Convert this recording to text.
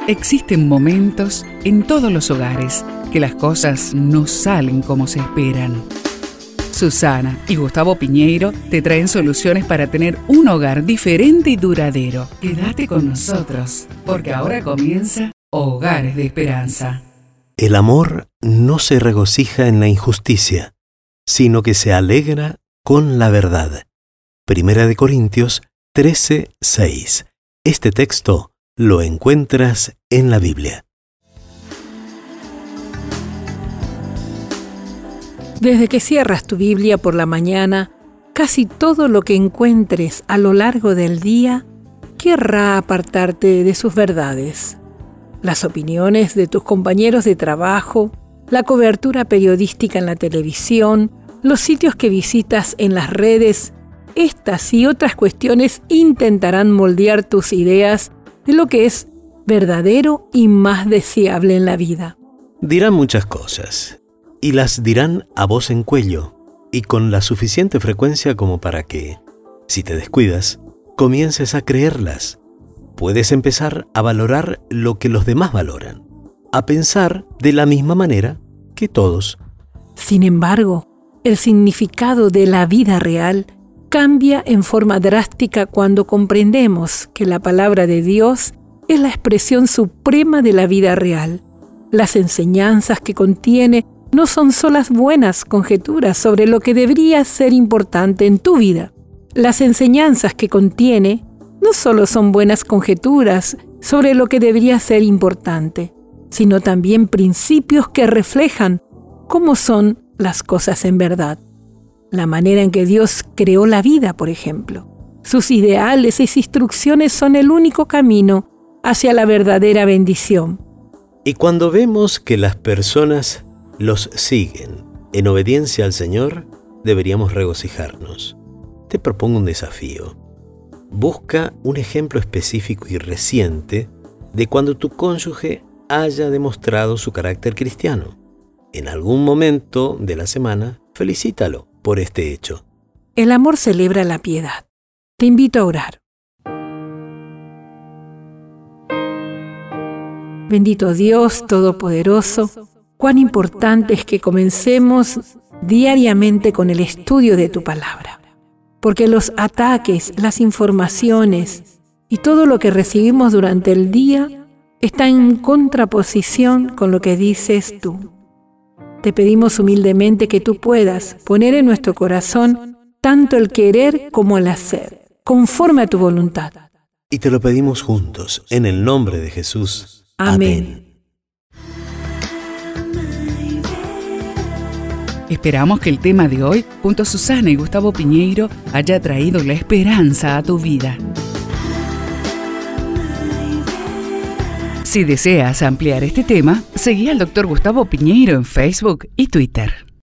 Existen momentos en todos los hogares que las cosas no salen como se esperan. Susana y Gustavo Piñeiro te traen soluciones para tener un hogar diferente y duradero. Quédate con nosotros, porque ahora comienza Hogares de Esperanza. El amor no se regocija en la injusticia, sino que se alegra con la verdad. Primera de Corintios 13:6. Este texto lo encuentras en la Biblia. Desde que cierras tu Biblia por la mañana, casi todo lo que encuentres a lo largo del día querrá apartarte de sus verdades. Las opiniones de tus compañeros de trabajo, la cobertura periodística en la televisión, los sitios que visitas en las redes, estas y otras cuestiones intentarán moldear tus ideas de lo que es verdadero y más deseable en la vida. Dirán muchas cosas, y las dirán a voz en cuello, y con la suficiente frecuencia como para que, si te descuidas, comiences a creerlas. Puedes empezar a valorar lo que los demás valoran, a pensar de la misma manera que todos. Sin embargo, el significado de la vida real cambia en forma drástica cuando comprendemos que la palabra de Dios es la expresión suprema de la vida real. Las enseñanzas que contiene no son solas buenas conjeturas sobre lo que debería ser importante en tu vida. Las enseñanzas que contiene no solo son buenas conjeturas sobre lo que debería ser importante, sino también principios que reflejan cómo son las cosas en verdad. La manera en que Dios creó la vida, por ejemplo. Sus ideales y instrucciones son el único camino hacia la verdadera bendición. Y cuando vemos que las personas los siguen en obediencia al Señor, deberíamos regocijarnos. Te propongo un desafío. Busca un ejemplo específico y reciente de cuando tu cónyuge haya demostrado su carácter cristiano. En algún momento de la semana, felicítalo por este hecho. El amor celebra la piedad. Te invito a orar. Bendito Dios Todopoderoso, cuán importante es que comencemos diariamente con el estudio de tu palabra, porque los ataques, las informaciones y todo lo que recibimos durante el día está en contraposición con lo que dices tú. Te pedimos humildemente que tú puedas poner en nuestro corazón tanto el querer como el hacer, conforme a tu voluntad. Y te lo pedimos juntos, en el nombre de Jesús. Amén. Esperamos que el tema de hoy, junto a Susana y Gustavo Piñeiro, haya traído la esperanza a tu vida. Si deseas ampliar este tema, seguí al Dr. Gustavo Piñeiro en Facebook y Twitter.